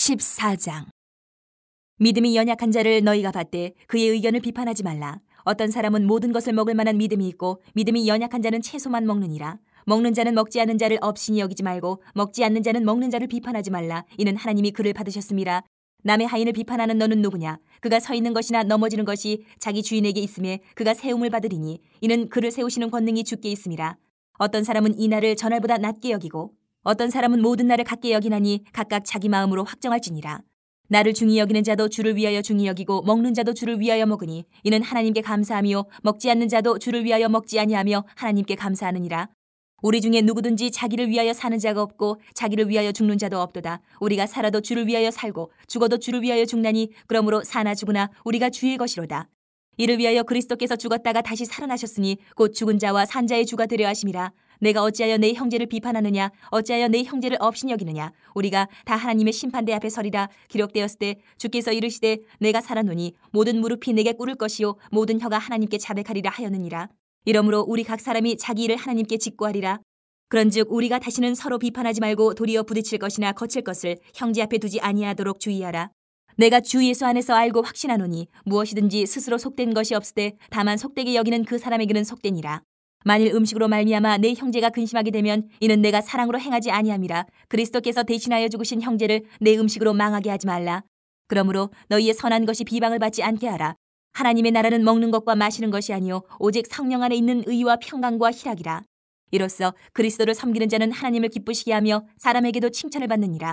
14장. 믿음이 연약한 자를 너희가 받되 그의 의견을 비판하지 말라. 어떤 사람은 모든 것을 먹을 만한 믿음이 있고 믿음이 연약한 자는 채소만 먹느니라. 먹는 자는 먹지 않는 자를 업신이 여기지 말고 먹지 않는 자는 먹는 자를 비판하지 말라. 이는 하나님이 그를 받으셨음이라. 남의 하인을 비판하는 너는 누구냐? 그가 서 있는 것이나 넘어지는 것이 자기 주인에게 있음에 그가 세움을 받으리니 이는 그를 세우시는 권능이 주께 있음이라. 어떤 사람은 이 날을 전날보다 낮게 여기고 어떤 사람은 모든 날을 같게 여기나니 각각 자기 마음으로 확정할지니라. 나를 중히 여기는 자도 주를 위하여 중히 여기고 먹는 자도 주를 위하여 먹으니 이는 하나님께 감사하며 먹지 않는 자도 주를 위하여 먹지 아니하며 하나님께 감사하느니라. 우리 중에 누구든지 자기를 위하여 사는 자가 없고 자기를 위하여 죽는 자도 없도다. 우리가 살아도 주를 위하여 살고 죽어도 주를 위하여 죽나니 그러므로 사나 죽으나 우리가 주의 것이로다. 이를 위하여 그리스도께서 죽었다가 다시 살아나셨으니 곧 죽은 자와 산 자의 주가 되려 하심이라. 내가 어찌하여 내 형제를 비판하느냐? 어찌하여 내 형제를 업신 여기느냐? 우리가 다 하나님의 심판대 앞에 서리라. 기록되었을 때 주께서 이르시되 내가 살았노니 모든 무릎이 내게 꿇을 것이요 모든 혀가 하나님께 자백하리라 하였느니라. 이러므로 우리 각 사람이 자기 일을 하나님께 직고하리라. 그런즉 우리가 다시는 서로 비판하지 말고 도리어 부딪힐 것이나 거칠 것을 형제 앞에 두지 아니하도록 주의하라. 내가 주 예수 안에서 알고 확신하노니 무엇이든지 스스로 속된 것이 없으되 다만 속되게 여기는 그 사람에게는 속되니라. 만일 음식으로 말미암아 내 형제가 근심하게 되면 이는 내가 사랑으로 행하지 아니함이라. 그리스도께서 대신하여 죽으신 형제를 내 음식으로 망하게 하지 말라. 그러므로 너희의 선한 것이 비방을 받지 않게 하라. 하나님의 나라는 먹는 것과 마시는 것이 아니요 오직 성령 안에 있는 의와 평강과 희락이라. 이로써 그리스도를 섬기는 자는 하나님을 기쁘시게 하며 사람에게도 칭찬을 받느니라.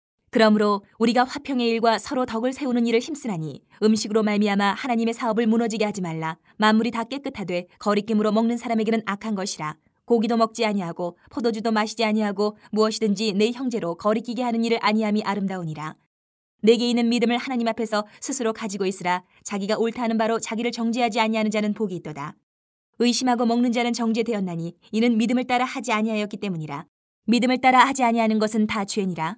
그러므로 우리가 화평의 일과 서로 덕을 세우는 일을 힘쓰나니 음식으로 말미암아 하나님의 사업을 무너지게 하지 말라. 만물이 다 깨끗하되 거리낌으로 먹는 사람에게는 악한 것이라. 고기도 먹지 아니하고 포도주도 마시지 아니하고 무엇이든지 내 형제로 거리끼게 하는 일을 아니함이 아름다우니라. 내게 있는 믿음을 하나님 앞에서 스스로 가지고 있으라. 자기가 옳다 하는 바로 자기를 정죄하지 아니하는 자는 복이 있도다. 의심하고 먹는 자는 정죄되었나니 이는 믿음을 따라 하지 아니하였기 때문이라. 믿음을 따라 하지 아니하는 것은 다 죄니라.